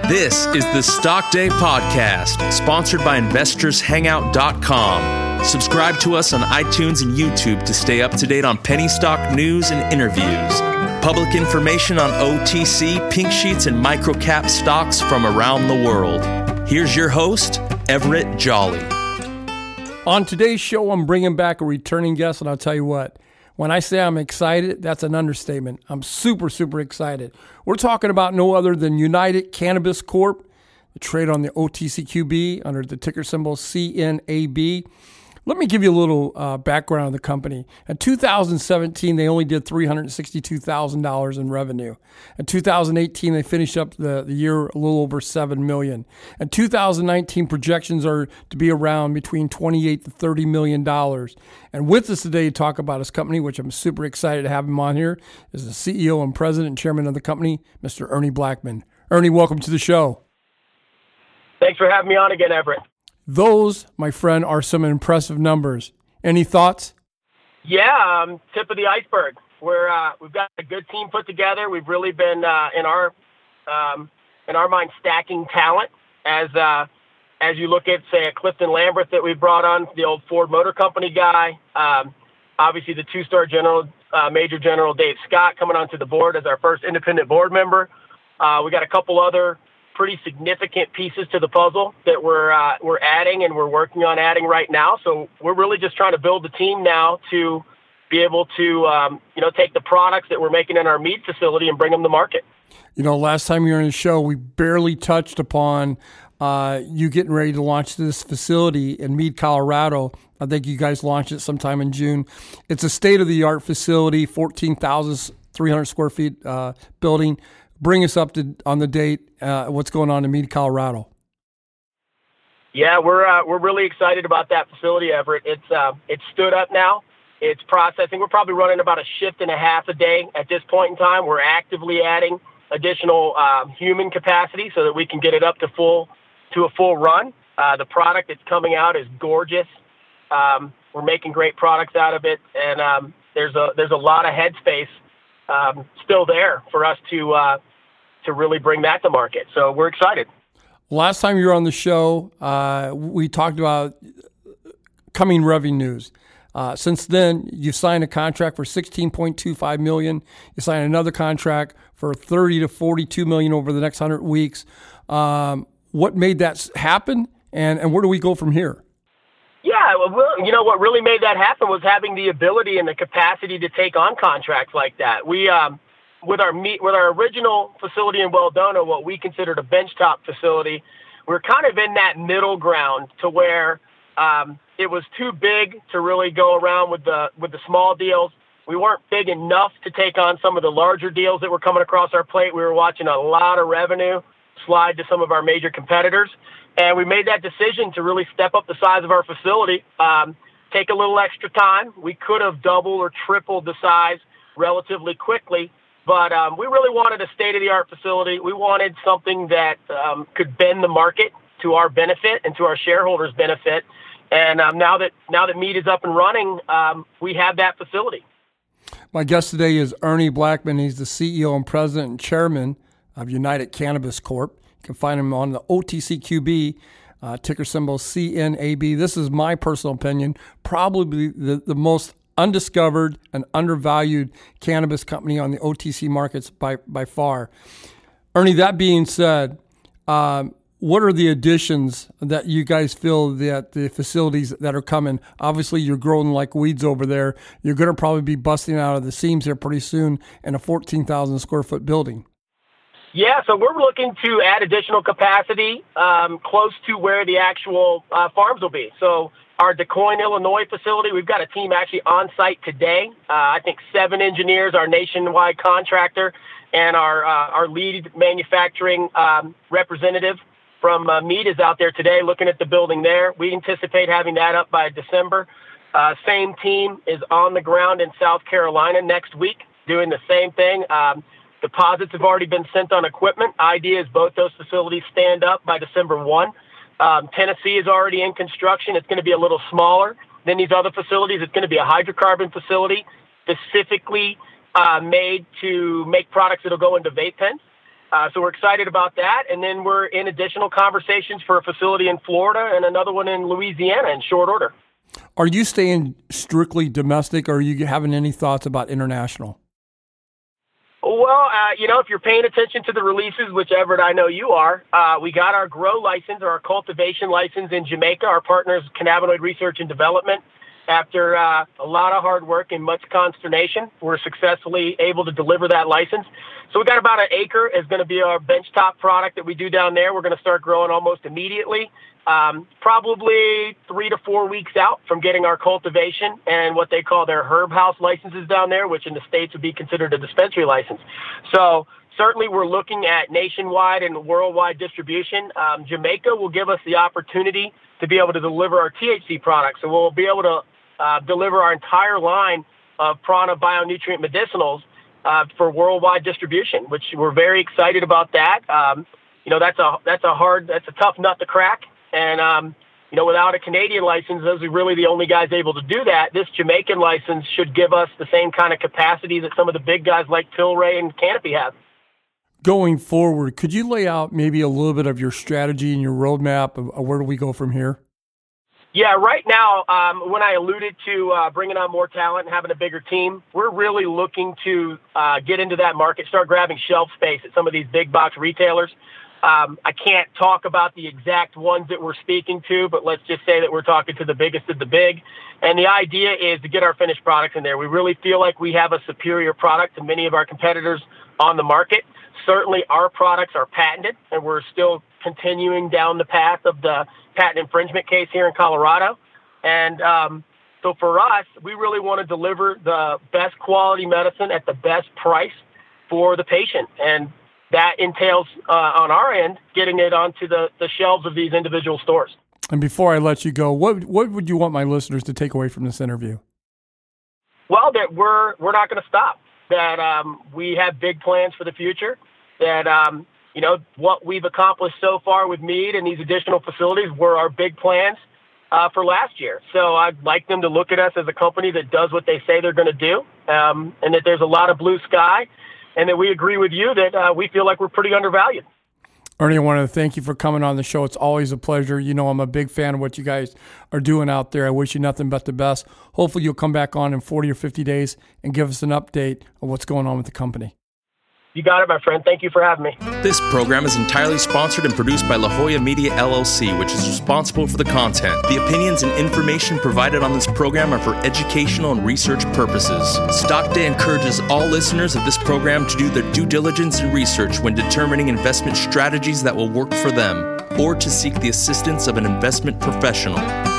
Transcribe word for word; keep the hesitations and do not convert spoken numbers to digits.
This is the Stock Day Podcast, sponsored by Investors Hangout dot com. Subscribe to us on iTunes and YouTube to stay up to date on penny stock news and interviews. Public information on O T C, pink sheets, and microcap stocks from around the world. Here's your host, Everett Jolly. On today's show, I'm bringing back a returning guest, and I'll tell you what. When I say I'm excited, that's an understatement. I'm super, super excited. We're talking about no other than United Cannabis Corp, the trade on the O T C Q B under the ticker symbol C N A B. Let me give you a little uh, background on the company. In two thousand seventeen, they only did three hundred sixty-two thousand dollars in revenue. In two thousand eighteen, they finished up the, the year a little over seven million dollars. In two thousand nineteen, projections are to be around between twenty-eight to thirty million dollars. And with us today to talk about his company, which I'm super excited to have him on here, is the C E O and president and chairman of the company, Mister Ernie Blackman. Ernie, welcome to the show. Thanks for having me on again, Everett. Those, my friend, are some impressive numbers. Any thoughts? Yeah, um, tip of the iceberg. We're uh, we've got a good team put together. We've really been uh, in our um, in our mind stacking talent. As uh, as you look at, say, a Clifton Lamberth that we brought on, the old Ford Motor Company guy. Um, obviously, the two-star general, uh, Major General Dave Scott coming onto the board as our first independent board member. Uh, we got a couple other pretty significant pieces to the puzzle that we're uh, we're adding and we're working on adding right now. So we're really just trying to build the team now to be able to um, you know take the products that we're making in our meat facility and bring them to market. You know, last time you were on the show, we barely touched upon uh, you getting ready to launch this facility in Mead, Colorado. I think you guys launched it sometime in June. It's a state-of-the-art facility, fourteen thousand three hundred square feet uh, building. Bring us up to on the date. Uh, what's going on in Mead, Colorado? Yeah, we're uh, we're really excited about that facility, Everett. It's uh, it's stood up now. It's processing. We're probably running about a shift and a half a day at this point in time. We're actively adding additional uh, human capacity so that we can get it up to full to a full run. Uh, the product that's coming out is gorgeous. Um, we're making great products out of it, and um, there's a there's a lot of headspace um, still there for us to. Uh, to really bring that to market. So we're excited. Last time you were on the show, uh, we talked about coming revenues. Uh, since then, you've signed a contract for sixteen point two five million dollars. You signed another contract for thirty to forty-two million dollars over the next one hundred weeks. Um, what made that happen, and, and where do we go from here? Yeah, well, you know, what really made that happen was having the ability and the capacity to take on contracts like that. We, um, With our meat, with our original facility in Weldona, what we considered a benchtop facility, we're kind of in that middle ground to where um, it was too big to really go around with the with the small deals. We weren't big enough to take on some of the larger deals that were coming across our plate. We were watching a lot of revenue slide to some of our major competitors, and we made that decision to really step up the size of our facility, um, take a little extra time. We could have doubled or tripled the size relatively quickly. But um, we really wanted a state-of-the-art facility. We wanted something that um, could bend the market to our benefit and to our shareholders' benefit. And um, now that now that Mead is up and running, um, we have that facility. My guest today is Ernie Blackman. He's the C E O and president and chairman of United Cannabis Corp. You can find him on the O T C Q B, uh, ticker symbol C N A B. This is my personal opinion, probably the, the most undiscovered and undervalued cannabis company on the O T C markets by, by far. Ernie, that being said, um, what are the additions that you guys feel that the facilities that are coming? Obviously, you're growing like weeds over there. You're going to probably be busting out of the seams here pretty soon in a fourteen thousand square foot building. Yeah, so we're looking to add additional capacity um, close to where the actual uh, farms will be. So our DeCoin, Illinois facility, we've got a team actually on site today. Uh, I think seven engineers, our nationwide contractor, and our uh, our lead manufacturing um, representative from uh, Mead is out there today looking at the building there. We anticipate having that up by December. Uh, same team is on the ground in South Carolina next week doing the same thing. Um, deposits have already been sent on equipment. Idea is both those facilities stand up by December first. Um, Tennessee is already in construction. It's going to be a little smaller than these other facilities. It's going to be a hydrocarbon facility specifically uh, made to make products that will go into vape pens. Uh, so we're excited about that. And then we're in additional conversations for a facility in Florida and another one in Louisiana in short order. Are you staying strictly domestic, or are you having any thoughts about international? Well, uh, you know, if you're paying attention to the releases, which Everett, I know you are, uh, we got our grow license or our cultivation license in Jamaica. Our partners, Cannabinoid Research and Development. After uh, a lot of hard work and much consternation, we're successfully able to deliver that license. So we got about an acre is going to be our benchtop product that we do down there. We're going to start growing almost immediately, um, probably three to four weeks out from getting our cultivation and what they call their herb house licenses down there, which in the States would be considered a dispensary license. So certainly we're looking at nationwide and worldwide distribution. Um, Jamaica will give us the opportunity to be able to deliver our T H C products. So we'll be able to Uh, deliver our entire line of Prana bionutrient medicinals uh, for worldwide distribution, which we're very excited about that. Um, you know, that's a that's a hard, that's a tough nut to crack. And, um, you know, without a Canadian license, those are really the only guys able to do that. This Jamaican license should give us the same kind of capacity that some of the big guys like Tilray and Canopy have. Going forward, could you lay out maybe a little bit of your strategy and your roadmap of, of where do we go from here? Yeah, right now, um, when I alluded to uh, bringing on more talent and having a bigger team, we're really looking to uh, get into that market, start grabbing shelf space at some of these big box retailers. Um, I can't talk about the exact ones that we're speaking to, but let's just say that we're talking to the biggest of the big. And the idea is to get our finished products in there. We really feel like we have a superior product to many of our competitors on the market. Certainly our products are patented, and we're still continuing down the path of the patent infringement case here in Colorado. And um, so for us, we really want to deliver the best quality medicine at the best price for the patient. And that entails, uh, on our end, getting it onto the, the shelves of these individual stores. And before I let you go, what what would you want my listeners to take away from this interview? Well, that we're we're not going to stop, that um, we have big plans for the future, that um, you know, what we've accomplished so far with Mead and these additional facilities were our big plans uh, for last year. So I'd like them to look at us as a company that does what they say they're going to do, um, and that there's a lot of blue sky, and that we agree with you that uh, we feel like we're pretty undervalued. Ernie, I want to thank you for coming on the show. It's always a pleasure. You know, I'm a big fan of what you guys are doing out there. I wish you nothing but the best. Hopefully you'll come back on in forty or fifty days and give us an update of what's going on with the company. You got it, my friend. Thank you for having me. This program is entirely sponsored and produced by La Jolla Media, L L C, which is responsible for the content. The opinions and information provided on this program are for educational and research purposes. Stock Day encourages all listeners of this program to do their due diligence and research when determining investment strategies that will work for them, or to seek the assistance of an investment professional.